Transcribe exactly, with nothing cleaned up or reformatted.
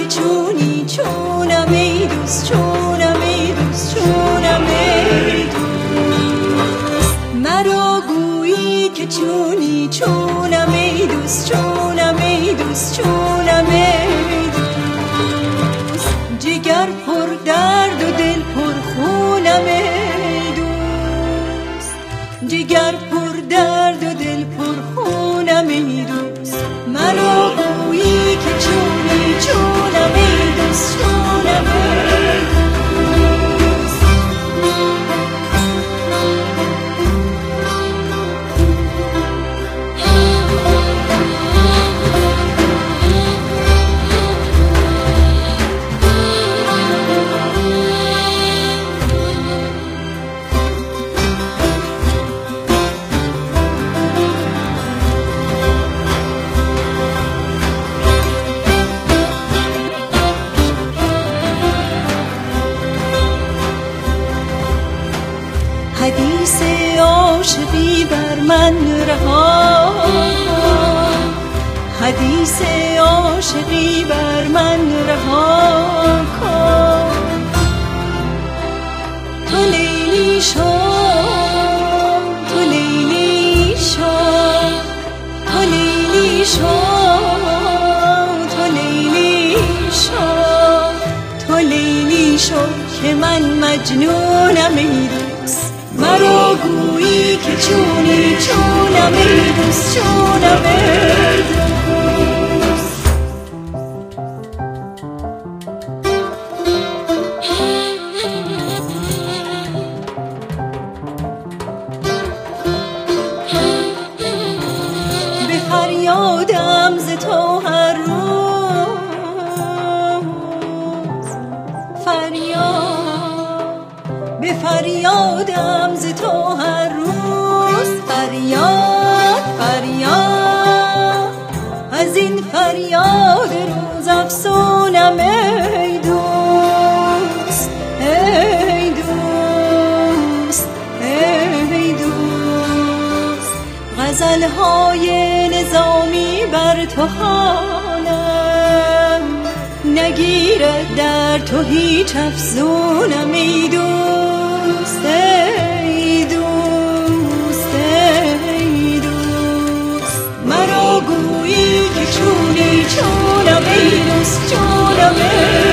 که چونی چونم ای دوست، چونم ای دوست، چونم ای دوست. مرا گویی که چونی چونم ای دوست، چونم ای دوست، چونم ای دوست. جگر پر درد و دل پر خونم ای دوست، جگر پر درد و دل پر خونم ای دوست. مرا گویی که چونی چونم ای دوست، چونم ای دوست. حدیث عاشقی بر من رها کن، حدیث عاشقی بر من رها کن. تو لیلی شو، تو لیلی شو، تو لیلی شو، تو لیلی شو، تو لیلی شو که من مجنونم ای دوست. مرا گویی که چونی چونم ای دوست، چونم ای دوست. به فریادم ز تو هر روز، فریاد به فریادم ز تو هر روز. فریاد فریاد از این فریاد روز افسونم ای دوست، ای دوست، ای دوست. غزل‌های نظامی بر تو خوانم، نگیرد در تو هیچ افزونم ای دوست، ای دوست، ای دوست. مرا گویی که چونی چونم ای دوست، چونم ای